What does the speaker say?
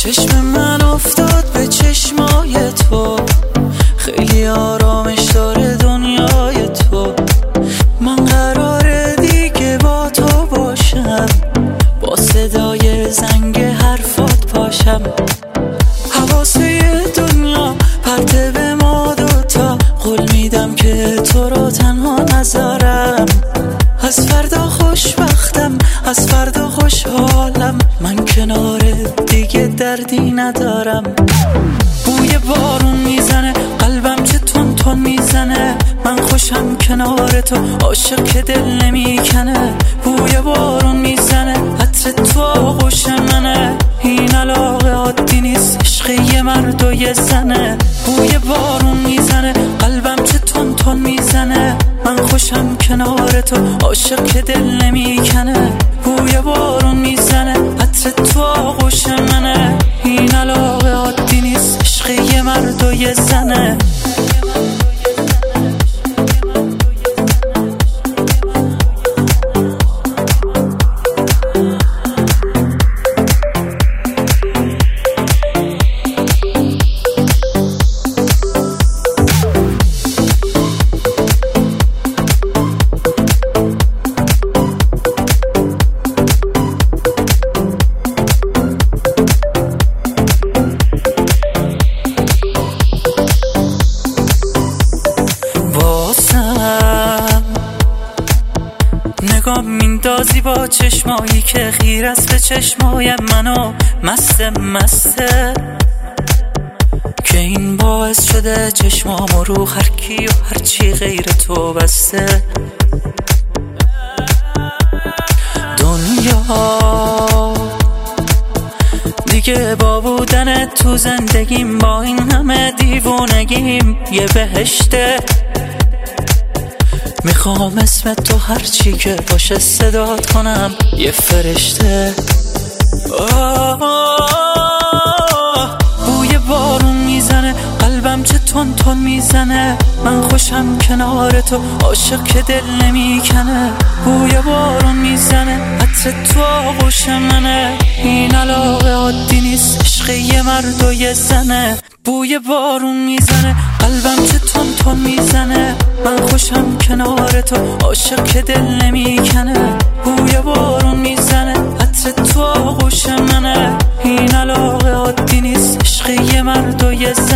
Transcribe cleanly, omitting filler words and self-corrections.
چشم من افتاد به چشمای تو، خیلی آرامش داره دنیای تو. من قراره دیگه با تو باشم، با صدای زنگ حرفات پاشم. حواسه دنیا پرته به ما دوتا، قول میدم که تو رو تنها نذارم. از فردا خوشبختم، از فردا خوشحالم، من کنار دیگه دردی ندارم. بوی بارون میزنه قلبم چه تون تون میزنه، من خوشم کنار تو، عاشق که دل نمیکنه. بوی بارون میزنه عطر تو آغوش منه، این علاقه عادی نیست، عشق یه مرد و یه زنه. بوی بارون میزنه قلبم چه تون تون میزنه، من خوشم کنار تو، عاشق که دل نمیکنه. بوی بارون میزنه عطر تو آغوش منه، این علاقه عادی نیست، عشق یه مرد و یه زنه. نگاه میندازی با چشمایی که خیر است به چشمای منو مسته، که این باعث شده چشمامو رو هر کی و هر چی غیر تو بسته. دنیا دیگه با بودن تو زندگیم، با این همه دیوونگیم یه بهشته. میخوام اسم تو هرچی که باشه صدات کنم، یه فرشته. بوی بارون میزنه قلبم چه تون تون میزنه، من خوشم کنار تو، عاشق که دل نمیکنه. بوی بارون میزنه عطر تو آغوش منه، این علاقه عادی نیست، عشق یه مرد و یه زنه. بوی بارون میزنه قلبم چه تون تون میزنه، من خوشم کنار تو، عاشق که دل نمیکنه. بوی بارون میزنه عطر تو آغوش منه، این علاقه عادی نیست، عشق یه مرد و یه زنه.